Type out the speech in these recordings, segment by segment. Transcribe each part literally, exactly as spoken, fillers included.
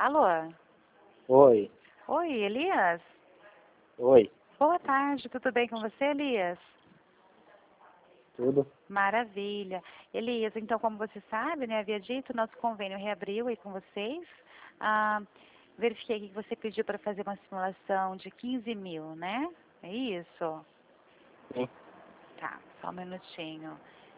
Alô? Oi. Oi, Elias? Oi. Boa tarde, tudo bem com você, Elias? Tudo? Maravilha. Elias, então, como você sabe, né, havia dito, nosso convênio reabriu aí com vocês. Ah, verifiquei que você pediu para fazer uma simulação de quinze mil, né? É isso? Sim. Tá, só um minutinho.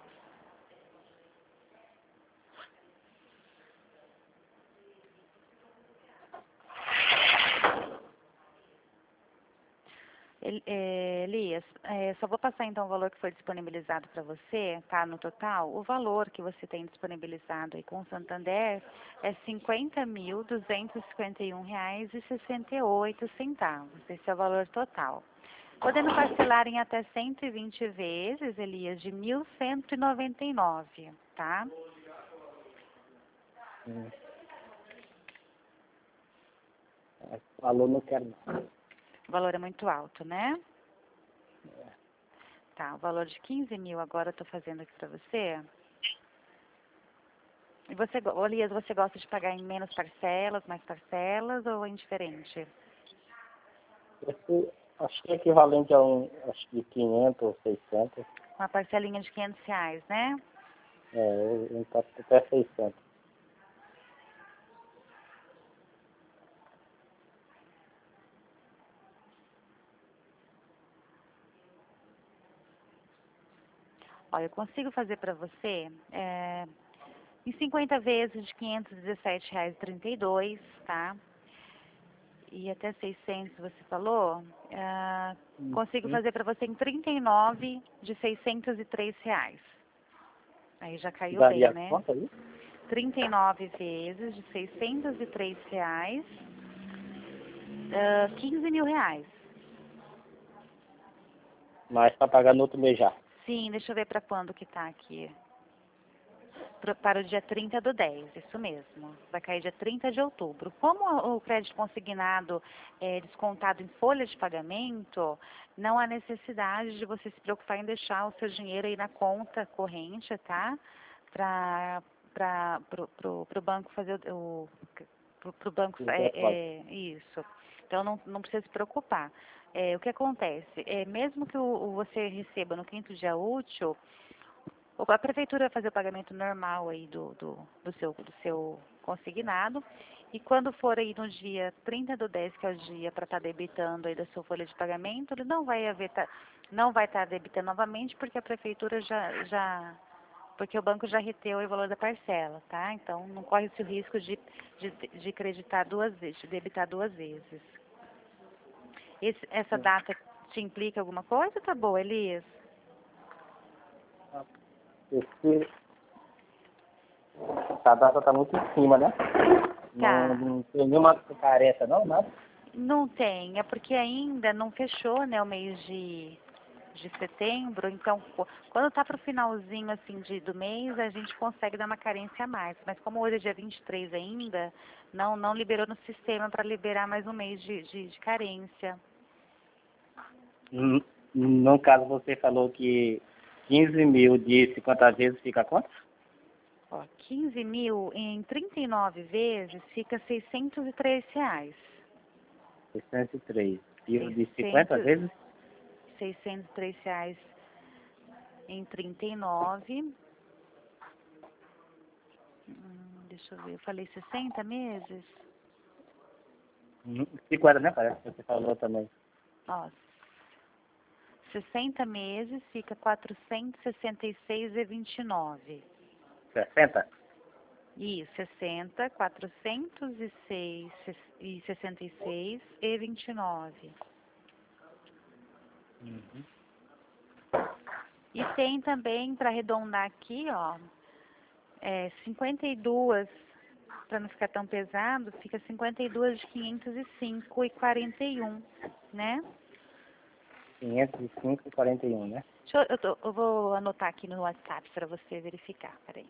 El- é, Elias, é, só vou passar então o valor que foi disponibilizado para você, tá? No total, o valor que você tem disponibilizado aí com o Santander é cinquenta mil duzentos e cinquenta e um reais e sessenta e oito centavos. Esse é o valor total. Podendo parcelar em até cento e vinte vezes, Elias, de mil cento e noventa e nove, tá? Hum. Falou, não quero não. O valor é muito alto, né? Tá, o valor de quinze mil agora eu tô fazendo aqui para você. E você, go- ô, Elias, você gosta de pagar em menos parcelas, mais parcelas ou indiferente? Esse, acho que é equivalente a um, acho que quinhentos ou seiscentos. Uma parcelinha de quinhentos reais, né? É, eu, eu passo até seiscentos. Olha, eu consigo fazer para você é, em cinquenta vezes de quinhentos e dezessete reais e trinta e dois, tá? E até seiscentos você falou, ah, consigo Uhum. fazer para você em trinta e nove de seiscentos e três reais. Aí já caiu bem, Daria né? conta aí? trinta e nove vezes de seiscentos e três reais, ah, quinze mil reais. Mas para pagar no outro mês já. Sim, deixa eu ver para quando que tá aqui. Pro- Para o dia trinta do dez, isso mesmo. Vai cair dia trinta de outubro. Como o crédito consignado é descontado em folha de pagamento, não há necessidade de você se preocupar em deixar o seu dinheiro aí na conta corrente, tá? Para para pro, pro, pro banco fazer o pro, pro banco O é, depósito. é isso. Então não, não precisa se preocupar. É, o que acontece? É, mesmo que o, o você receba no quinto dia útil, a prefeitura vai fazer o pagamento normal aí do, do, do, seu, do seu consignado. E quando for aí no dia trinta do dez, que é o dia para estar debitando aí da sua folha de pagamento, ele não vai haver, tá- não vai estar debitando novamente, porque a prefeitura já, já, porque o banco já reteu o valor da parcela, tá? Então não corre esse risco de, de, de creditar duas vezes, de debitar duas vezes. Esse, essa data te implica alguma coisa? Tá boa, Elias? Esse, essa data está muito em cima, né? Não, Tá. não tem nenhuma carência, não, nada. Não tem, é porque ainda não fechou, né, o mês de, de setembro, então co- quando tá pro finalzinho assim de, do mês, a gente consegue dar uma carência a mais. Mas como hoje é dia vinte e três ainda, não, não liberou no sistema para liberar mais um mês de, de, de carência. Hum, No caso, você falou que quinze mil de cinquenta vezes fica quanto? Ó, quinze mil em trinta e nove vezes fica seiscentos e três reais. seiscentos e três. E o de cinquenta seiscentos, vezes? seiscentos e três reais em trinta e nove. Hum, deixa eu ver, eu falei sessenta meses? Hum, cinquenta, né? Parece que você falou também. Ó, sessenta meses fica quatrocentos e sessenta e seis e vinte e nove. sessenta? Isso, sessenta, quatrocentos e seis e sessenta e seis e vinte e nove. Uhum. E tem também, para arredondar aqui, ó, é, cinquenta e dois, para não ficar tão pesado, fica cinquenta e dois de quinhentos e cinco e quarenta e um, né? quinhentos e cinco e quarenta e um, né? Deixa eu, eu, tô- eu vou anotar aqui no WhatsApp para você verificar, peraí.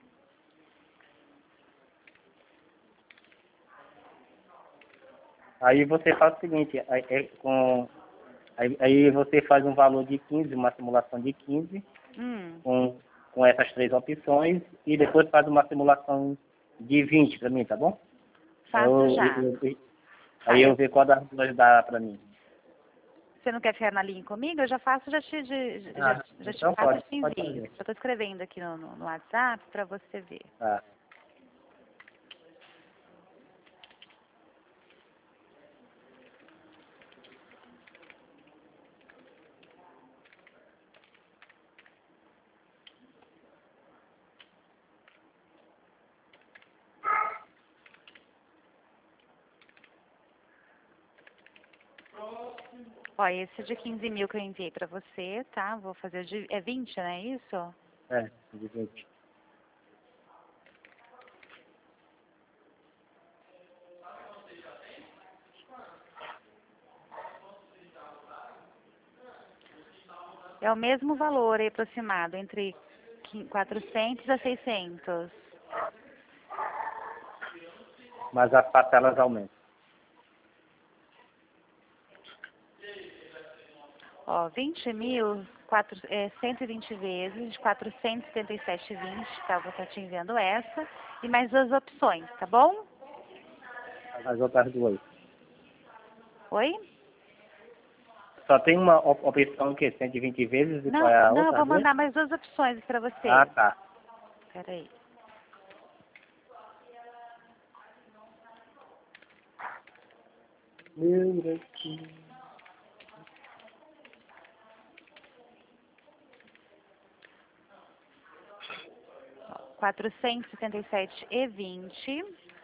Aí você faz o seguinte, aí, é com, aí, aí você faz um valor de quinze, uma simulação de quinze, Hum, com, com essas três opções, e depois faz uma simulação de vinte para mim, tá bom? faço eu, já. eu, eu, aí eu ver qual das duas dá pra mim. Você não quer ficar na linha comigo? Eu já faço, já te, de- já, Ah, já te então faço pode, e te pode envio. fazer. Eu estou escrevendo aqui no, no, no WhatsApp para você ver. Tá. Ó, esse de quinze mil que eu enviei para você, tá? Vou fazer de... É vinte, né? Isso? É, de vinte. É o mesmo valor aí, aproximado, entre quatrocentos a seiscentos. Mas as parcelas aumentam. Ó, vinte mil, quatro, é, cento e vinte vezes, de quatrocentos e setenta e sete vírgula vinte, tá? Vou estar te enviando essa. E mais duas opções, tá bom? As outras duas. Oi? Só tem uma op- opção que cento e vinte vezes e qual Não, é a não, eu outra? vou Duas? mandar mais duas opções para Ah, você. tá. Peraí. Meu Deus. quatrocentos e setenta e sete e vinte.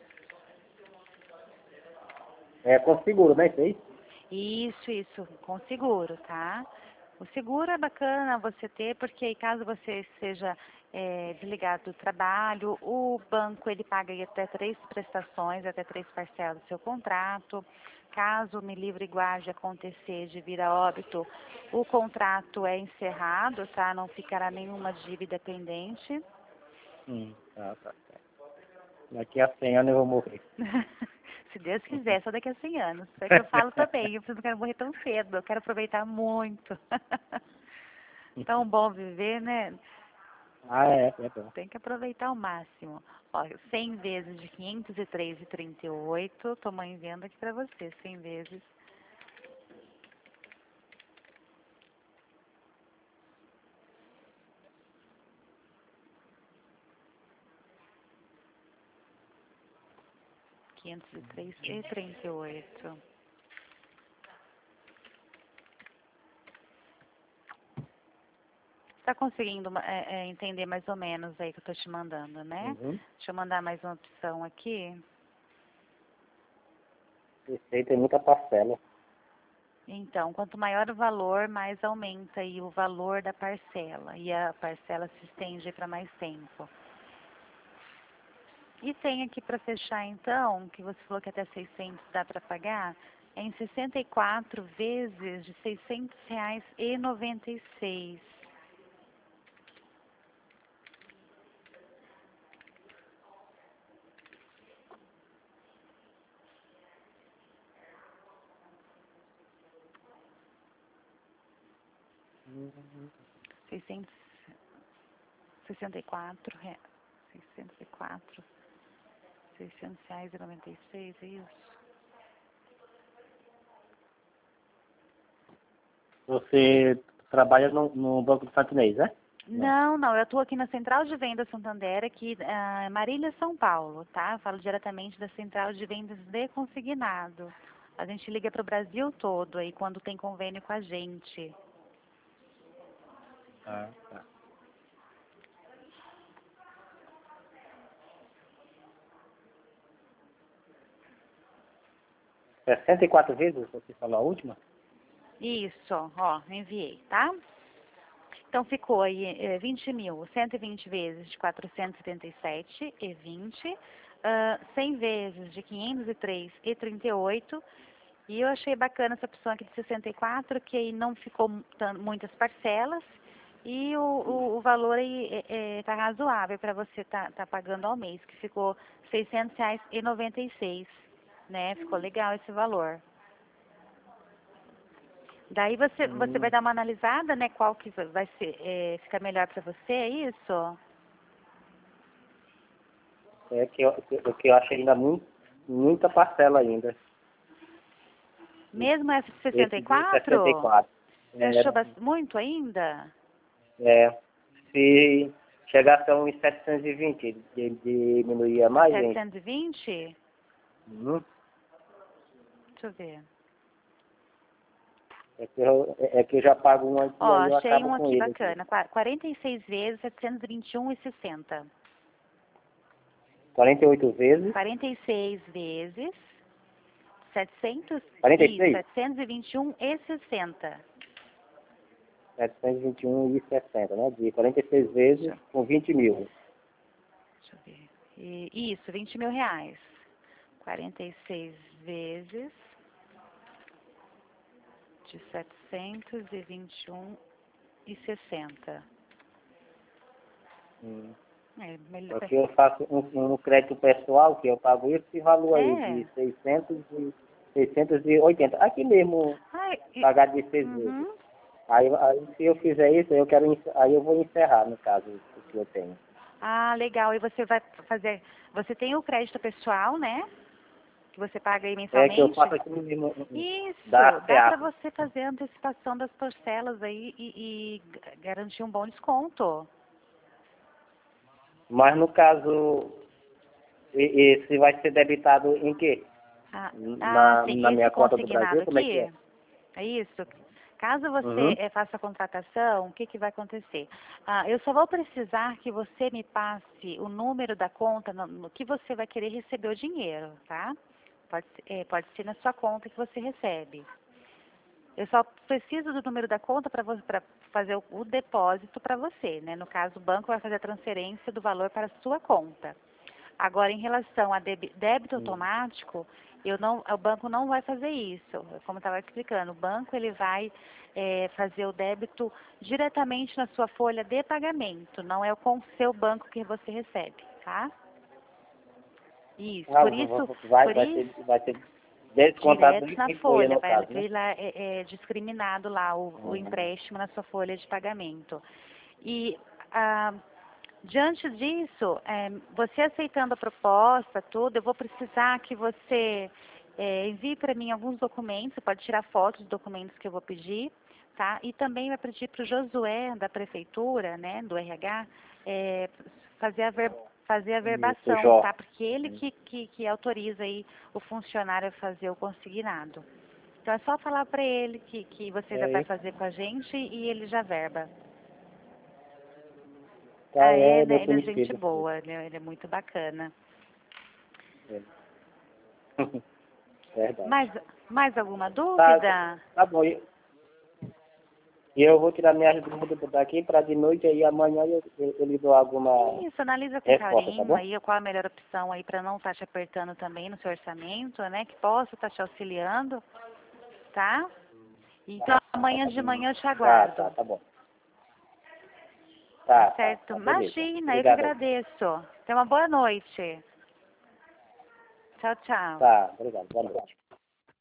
É com seguro, né? Isso aí? Isso, isso, com seguro, tá? O seguro é bacana você ter, porque caso você seja é, desligado do trabalho, o banco ele paga aí até três prestações, até três parcelas do seu contrato. Caso o Me Livre e Guarde acontecer de vir a óbito, o contrato é encerrado, tá? Não ficará nenhuma dívida pendente. Hum, tá, tá, tá. Daqui a cem anos eu vou morrer. Se Deus quiser, só daqui a cem anos. É que eu falo também, eu não quero morrer tão cedo, eu quero aproveitar muito. Tão bom viver, né? Ah, é, é bom. Tem que aproveitar ao máximo. Ó, cem vezes de quinhentos e três vírgula trinta e oito, tô mãe vendo aqui pra você, cem vezes. quinhentos e três vírgula trinta e oito. Tá conseguindo é, é, entender mais ou menos aí que eu tô te mandando, né? Uhum. Deixa eu mandar mais uma opção aqui. Esse aí tem muita parcela. Então, quanto maior o valor, mais aumenta aí o valor da parcela. E a parcela se estende para mais tempo. E tem aqui para fechar, então, que você falou que até seiscentos dá para pagar, é em sessenta e quatro vezes de seiscentos reais e noventa e seis. seiscentos e sessenta e quatro reais. seiscentos e quatro. seiscentos reais e noventa e seis, é isso? Você trabalha no, no Banco do Santinês, né? Não. Não, não, eu estou aqui na Central de Vendas Santander, aqui em Marília, São Paulo, tá? Eu falo diretamente da Central de Vendas de Consignado. A gente liga para o Brasil todo aí quando tem convênio com a gente. Ah, tá. sessenta e quatro vezes, você falou a última? Isso, ó, enviei, tá? Então ficou aí é, vinte mil, cento e vinte vezes de quatrocentos e setenta e sete e vinte, ah, cem vezes de quinhentos e três e trinta e oito. E eu achei bacana essa opção aqui de sessenta e quatro, que aí não ficou tan- muitas parcelas. E o, o, o valor aí é, tá razoável para você tá, tá pagando ao mês, que ficou seiscentos reais e noventa e seis, né? Ficou legal esse valor. Daí você, você vai Hum, dar uma analisada, né? Qual que vai ser, é, ficar melhor para você, é isso? é que eu, que- o que eu acho ainda muito, muita parcela ainda. Mesmo essa de sessenta e quatro? sessenta e quatro. Fechou É, muito ainda? é, se chegasse a uns setecentos e vinte, de- diminuía mais, hein? setecentos e vinte? Uhum. Deixa eu ver. É que, eu, é é que eu já pago um aqui, Ó, aí eu achei acabo um com aqui ele. bacana. Qua- quarenta e seis vezes, setecentos e vinte e um e sessenta. quarenta e oito vezes. quarenta e seis vezes, setecentos, quarenta e isso, seis? setecentos e vinte e um e sessenta. setecentos e vinte e um e sessenta, né? De quarenta e seis vezes Deixa, com vinte mil. deixa eu ver. E, isso, vinte mil reais. quarenta e seis vezes de setecentos e vinte e um e sessenta. Hum. É, melhor. É que eu faço um, um crédito pessoal, que eu pago esse valor aí É. de seiscentos e, seiscentos e oitenta. Aqui mesmo, Ai, e- pagar de seis vezes. uhum. Aí, aí se eu fizer isso, eu quero, encer- aí eu vou encerrar, no caso, o que eu tenho. Ah, legal. E você vai fazer. Você tem o crédito pessoal, né? Que você paga aí É que eu mensalmente? faço aqui mesmo, um- um- da Isso, dá para SEAP. você fazer a antecipação das parcelas aí e, e g- garantir um bom desconto. Mas no caso, e- esse vai ser debitado em quê? Ah, ah, Na, sim, na esse minha conta do consignado Brasil, como é que aqui, é? é isso. Caso você Uhum. eh, faça a contratação, o que, que vai acontecer? Ah, eu só vou precisar que você me passe o número da conta no, no que você vai querer receber o dinheiro, tá? Pode, ser- eh, pode ser na sua conta que você recebe. Eu só preciso do número da conta para fazer o, o depósito para você, né? No caso, o banco vai fazer a transferência do valor para a sua conta. Agora, em relação a débito, débito Hum. automático, eu não, o banco não vai fazer isso. Como eu estava explicando, o banco ele vai eh, fazer o débito diretamente na sua folha de pagamento, não é com o seu banco que você recebe, tá? Isso, Ah, por vai, isso, vai, por vai isso, ser, vai ser descontado direto na em folha, folha, no vai caso, né? vir lá, é, é discriminado lá o, o Uhum. empréstimo na sua folha de pagamento. E ah, diante disso, é, você aceitando a proposta, tudo, eu vou precisar que você é, envie para mim alguns documentos, você pode tirar fotos dos documentos que eu vou pedir, tá? E também vai pedir para o Josué, da prefeitura, né, do R H, é, fazer a ver, fazer a Isso, verbação, Jó. tá? Porque ele que, que, que autoriza aí o funcionário a fazer o consignado. Então é só falar para ele que, que você já vai É, fazer com a gente e ele já verba. tá, Ah, é, é meu né? Ele é gente conhecido. boa, ele é, ele é muito bacana. É. Verdade. Mais, mais alguma Tá, dúvida? tá bom. E e eu vou tirar minhas dúvidas daqui para de noite aí amanhã eu, eu, eu lhe dou alguma Isso, analisa com resposta, tá carinho bom? aí qual a melhor opção aí para não estar te apertando também no seu orçamento, né? Que possa estar te auxiliando, tá? Então amanhã de manhã eu te Tá, tá, aguardo, tá bom. tá Tá, tá, certo? tá, beleza. Imagina, eu que Obrigado aí. agradeço. Tenha uma boa noite. Tchau, tchau. Tá, obrigado. Boa noite.